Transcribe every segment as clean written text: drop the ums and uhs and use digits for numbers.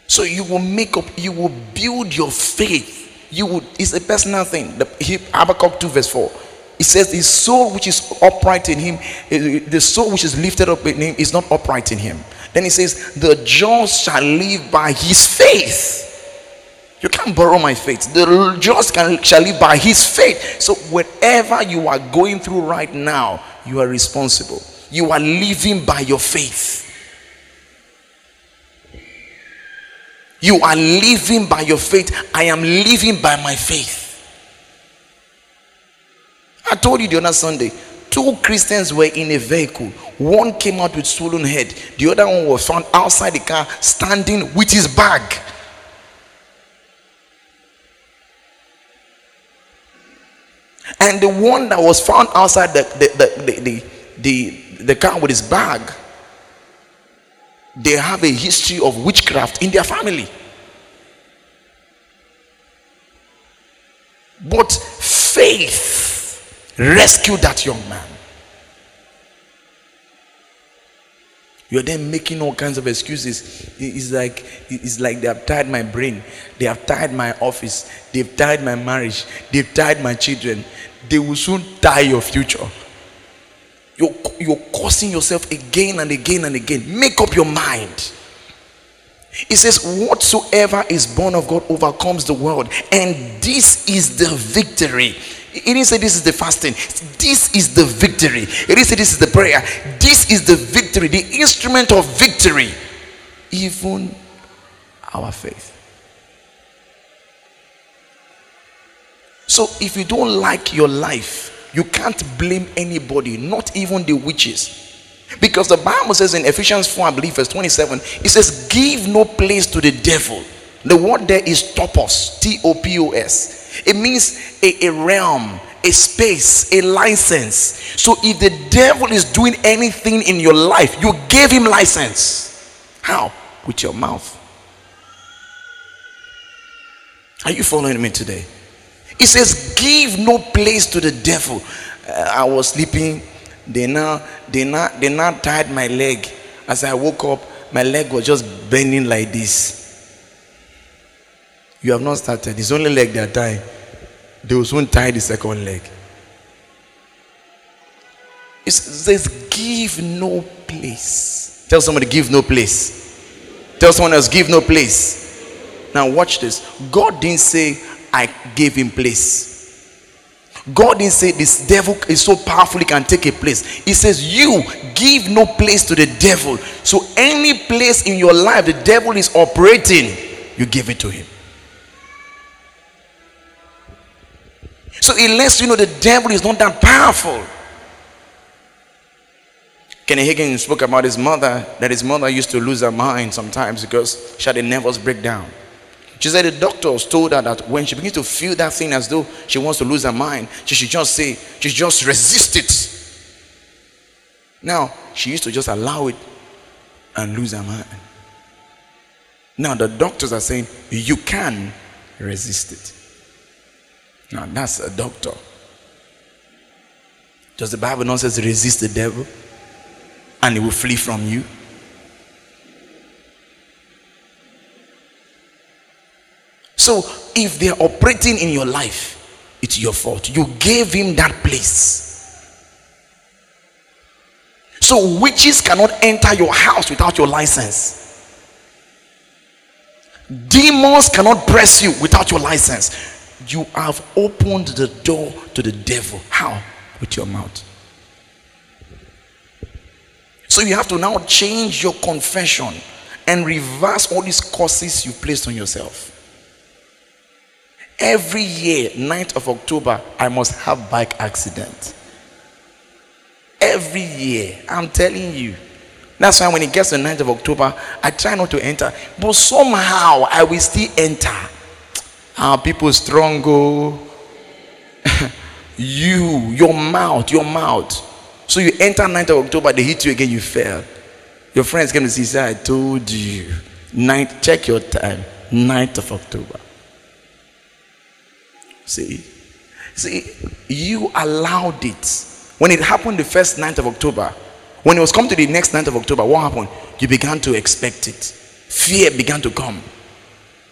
So you will make up, you will build your faith. It's a personal thing. Habakkuk 2 verse 4. It says, his soul which is upright in him, the soul which is lifted up in him is not upright in him. Then he says, the just shall live by his faith. You can't borrow my faith. The just shall live by his faith. So whatever you are going through right now, you are responsible. You are living by your faith. You are living by your faith. I am living by my faith. I told you the other Sunday, 2 Christians were in a vehicle. One came out with swollen head. The other one was found outside the car standing with his bag. And the one that was found outside the car with his bag, they have a history of witchcraft in their family. But faith rescued that young man. You're then making all kinds of excuses. It's like they have tied my brain, they have tied my office, they've tied my marriage, they've tied my children. They will soon tie your future. You're causing yourself again and again and again. Make up your mind. It says, whatsoever is born of God overcomes the world, and this is the victory. It didn't say this is the fasting. This is the victory. It didn't say this is the prayer. This is the victory, the instrument of victory. Even our faith. So if you don't like your life, you can't blame anybody, not even the witches. Because the Bible says in Ephesians 4, I believe verse 27, it says, give no place to the devil. The word there is topos, T-O-P-O-S. It means a realm, a space, a license. So if the devil is doing anything in your life, you gave him license. How? With your mouth. Are you following me today? It says, give no place to the devil. I was sleeping. They now tied my leg. As I woke up, my leg was just bending like this. You have not started. It's only leg they are tying. They will soon tie the second leg. It says, give no place. Tell somebody, give no place. Tell someone else, give no place. Now watch this. God didn't say, I gave him place. God didn't say this devil is so powerful he can take a place. He says, you give no place to the devil. So any place in your life the devil is operating, you give it to him. So it lets you know the devil is not that powerful. Kenny Hagin spoke about his mother, that his mother used to lose her mind sometimes because she had a nervous breakdown. She said the doctors told her that when she begins to feel that thing as though she wants to lose her mind, she should just resist it. Now, she used to just allow it and lose her mind. Now, the doctors are saying, you can resist it. Now, that's a doctor. Does the Bible not say resist the devil and he will flee from you? So if they're operating in your life, it's your fault. You gave him that place. So witches cannot enter your house without your license. Demons cannot press you without your license. You have opened the door to the devil. How? With your mouth. So you have to now change your confession and reverse all these curses you placed on yourself. Every year, 9th of October, I must have bike accident. Every year, I'm telling you. That's why when it gets to the 9th of October, I try not to enter. But somehow, I will still enter. People strong go. Your mouth. So you enter 9th of October, they hit you again, you fail. Your friends come to see, say, I told you. Check your time, 9th of October. See, you allowed it. When it happened the first 9th of October, when it was come to the next 9th of October, what happened? You began to expect it. Fear began to come.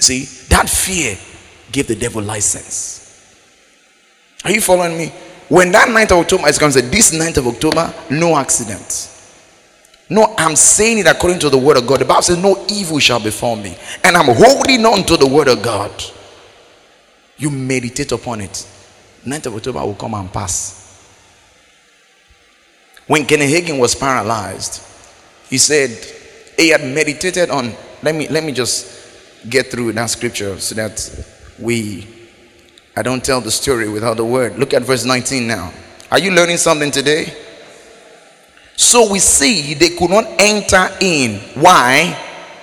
See, that fear gave the devil license. Are you following me? When that 9th of October is going to say, this 9th of October, no accident. No, I'm saying it according to the word of God. The Bible says, no evil shall befall me. And I'm holding on to the word of God. You meditate upon it. 9th of October will come and pass. When Kenneth Hagin was paralyzed, he said he had meditated on, let me just get through that scripture so that I don't tell the story without the word. Look at verse 19 now. Are you learning something today? So we see they could not enter in. Why?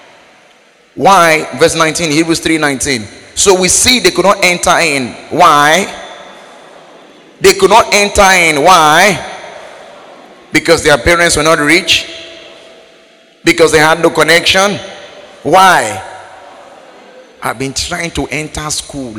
Verse 19, Hebrews 3:19. So we see they could not enter in. Why? They could not enter in. Why? Because their parents were not rich. Because they had no connection. Why? I've been trying to enter school.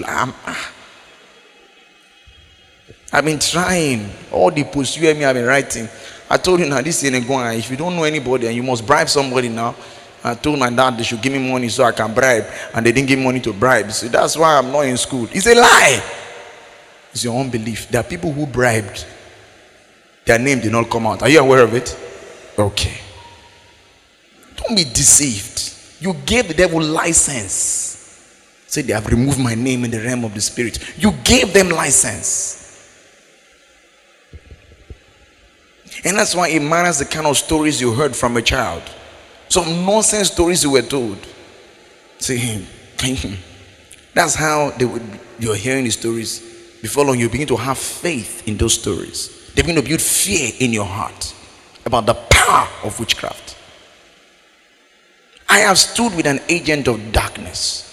I've been trying. All the posts you and me have been writing. I told you now, this ain't going. If you don't know anybody and you must bribe somebody now, I told my dad they should give me money so I can bribe, and they didn't give me money to bribe. So that's why I'm not in school. It's a lie. It's your unbelief. There are people who bribed. Their name did not come out. Are you aware of it? Okay. Don't be deceived. You gave the devil license. Say they have removed my name in the realm of the spirit. You gave them license. And that's why it matters the kind of stories you heard from a child. Some nonsense stories you were told. See, that's how you're hearing the stories. Before long, you begin to have faith in those stories. They begin to build fear in your heart about the power of witchcraft. I have stood with an agent of darkness,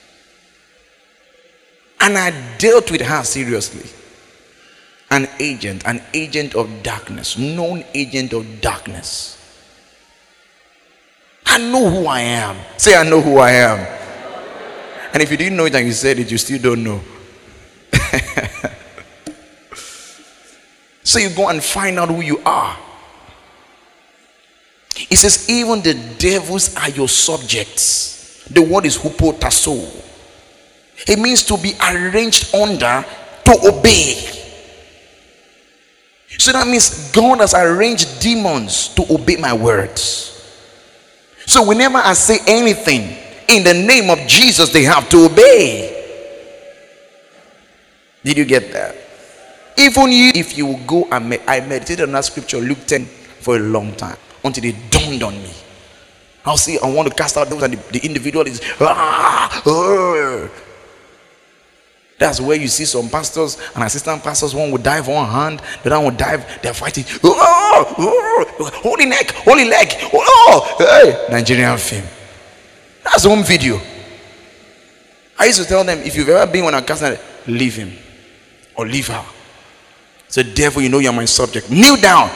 and I dealt with her seriously. An agent of darkness, known agent of darkness. I know who I am. Say, I know who I am. And if you didn't know it and you said it, you still don't know. So you go and find out who you are. It says, even the devils are your subjects. The word is hupotasso. It means to be arranged under, to obey. So that means God has arranged demons to obey my words. So whenever I say anything in the name of Jesus, they have to obey. Did you get that? Even you, if you will go and I meditated on that scripture, Luke 10, for a long time, until it dawned on me. I'll see, I want to cast out devils, and the individual is That's where you see some pastors and assistant pastors, one will dive one hand, the other one will dive, they're fighting. Holy neck, holy leg. Hey, Nigerian film. That's home video. I used to tell them, if you've ever been when I'm casting, leave him or leave her. Say, devil, you know you're my subject. Kneel down.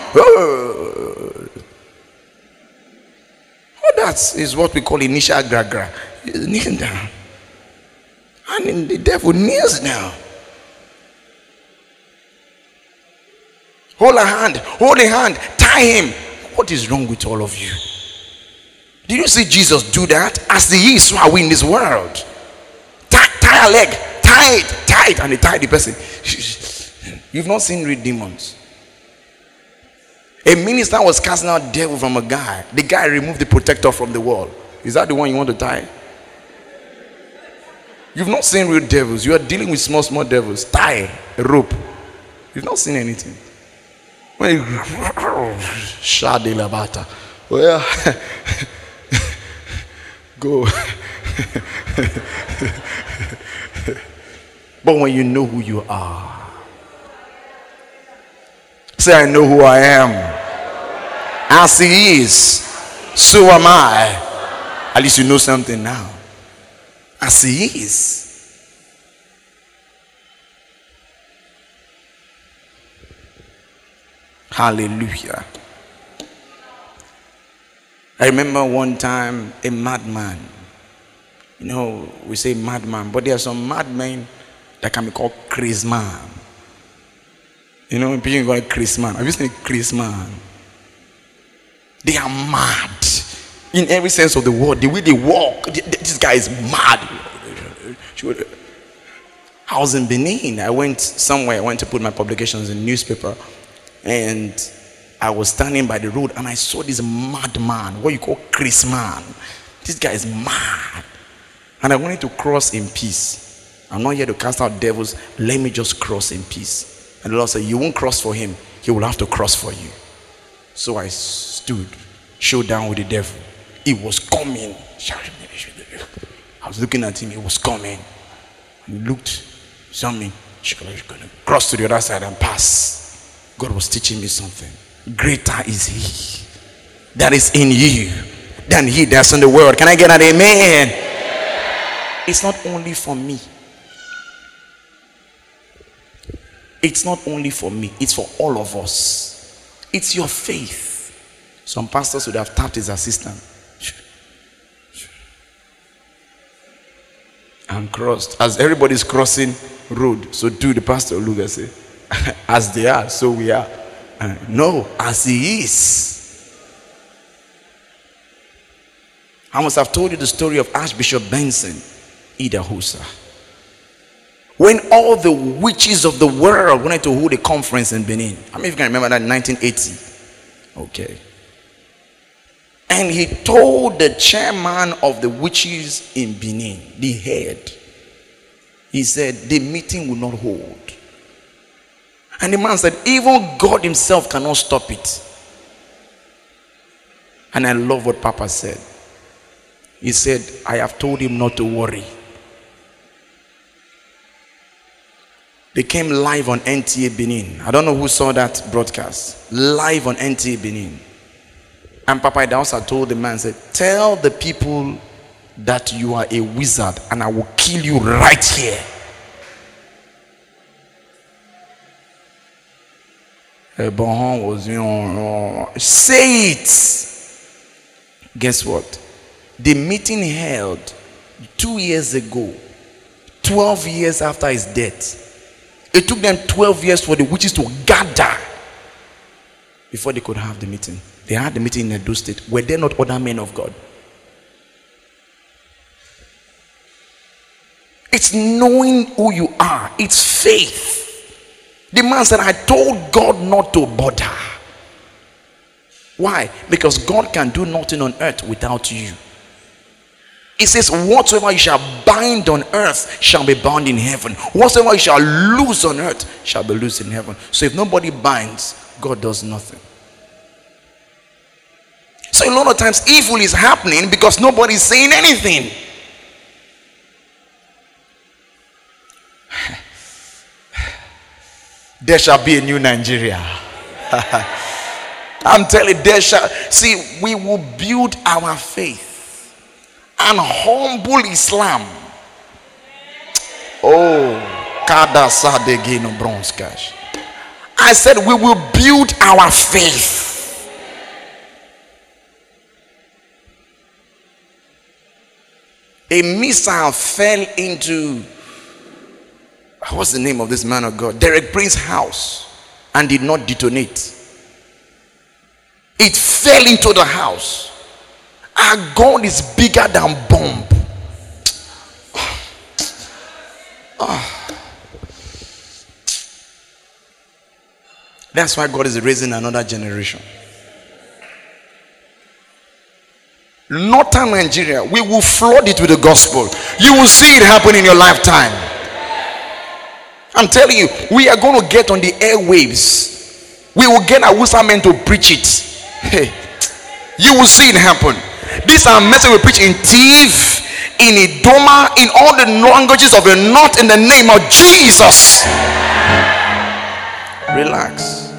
That is what we call initial gragra. Kneel down. And the devil kneels down. Hold a hand, tie him. What is wrong with all of you? Did you see Jesus do that? As he is, so are we in this world. Tie a leg, tie it, and they tie the person. You've not seen real demons. A minister was casting out devil from a guy. The guy removed the protector from the wall. Is that the one you want to tie? You've not seen real devils. You are dealing with small devils. Tie a rope. You've not seen anything. When you Shade Labata. Well, go. But when you know who you are, say, I know who I am. As he is, so am I. At least you know something now. As he is. Hallelujah. I remember one time a madman. You know, we say madman, but there are some madmen that can be called crazy man. You know, people call it crazy man. Have you seen a crazy man? They are mad in every sense of the word. The way they walk, this guy is mad. I was in Benin. I went somewhere. I went to put my publications in newspaper, and I was standing by the road, and I saw this madman, what you call Chris man. This guy is mad, and I wanted to cross in peace. I'm not here to cast out devils. Let me just cross in peace. And the Lord said, you won't cross for him. He will have to cross for you. So I stood, showdown with the devil. He was coming. I was looking at him. He was coming. He looked, saw me, cross to the other side and pass. God was teaching me something. Greater is he that is in you than he that's in the world. Can I get an amen? It's not only for me. It's not only for me. It's for all of us. It's your faith. Some pastors would have tapped his assistant and crossed. As everybody's crossing road, so do the pastor look and say, as they are, so we are. No, as he is. I must have told you the story of Archbishop Benson Idahosa. When all the witches of the world wanted to hold a conference in Benin. I mean, if you can remember that in 1980. Okay. And he told the chairman of the witches in Benin, the head, he said, the meeting will not hold. And the man said, even God himself cannot stop it. And I love what Papa said. He said, I have told him not to worry. They came live on NTA Benin. I don't know who saw that broadcast. Live on NTA Benin. And Papa Idahosa told the man, said, tell the people that you are a wizard and I will kill you right here. Bonhon was, say it. Guess what? The meeting held 2 years ago, 12 years after his death. It took them 12 years for the witches to gather before they could have the meeting. They had the meeting in Edo State. Were there not other men of God? It's knowing who you are. It's faith. The man said, I told God not to bother. Why? Because God can do nothing on earth without you. It says, whatsoever you shall bind on earth shall be bound in heaven. Whatsoever you shall loose on earth shall be loosed in heaven. So if nobody binds, God does nothing. So a lot of times evil is happening because nobody is saying anything. There shall be a new Nigeria. I'm telling you, there shall. See, we will build our faith and humble Islam. Oh, Kada Sadegino Bronze Cash. I said we will build our faith. A missile fell into, what's the name of this man of God? Derek Prince's house, and did not detonate. It fell into the house. Our God is bigger than bomb. That's why God is raising another generation. Northern Nigeria, we will flood it with the gospel. You will see it happen in your lifetime. I'm telling you, we are going to get on the airwaves. We will get Awusa men to preach it. Hey, you will see it happen. This are message we preach in Tiv, in Idoma, in all the languages of the north, in the name of Jesus. Relax.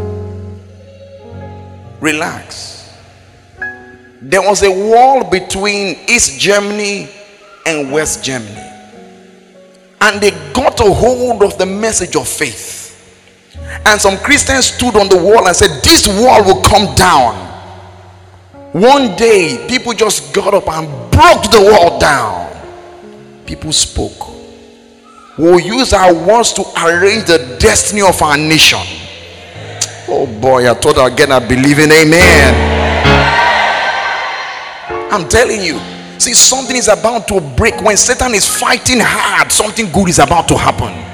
Relax. There was a wall between East Germany and West Germany, and they got a hold of the message of faith. And some Christians stood on the wall and said, this wall will come down. One day people just got up and broke the wall down. People spoke. We'll use our words to arrange the destiny of our nation. Oh boy, I thought again I believe in amen. I'm telling you, See, something is about to break. When Satan is fighting hard, something good is about to happen.